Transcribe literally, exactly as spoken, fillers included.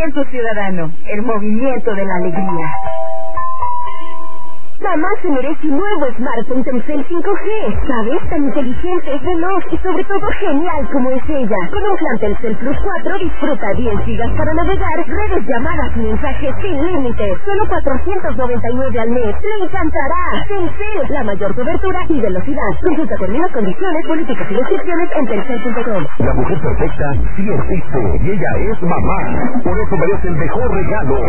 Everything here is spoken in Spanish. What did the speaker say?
Movimiento Ciudadano, el movimiento de la alegría. Mamá se merece un nuevo smartphone Telcel cinco G. ¿Sabes? Tan inteligente, veloz y sobre todo genial como es ella. Con un plan Telcel Plus cuatro disfruta diez gigas para navegar, redes, llamadas y mensajes sin límites. Solo cuatrocientos noventa y nueve al mes. ¡Le encantará! Telcel, la mayor cobertura y velocidad. Consulta términos, condiciones, políticas y restricciones en telcel punto com. La mujer perfecta sí existe y ella es mamá. Por eso merece el mejor regalo.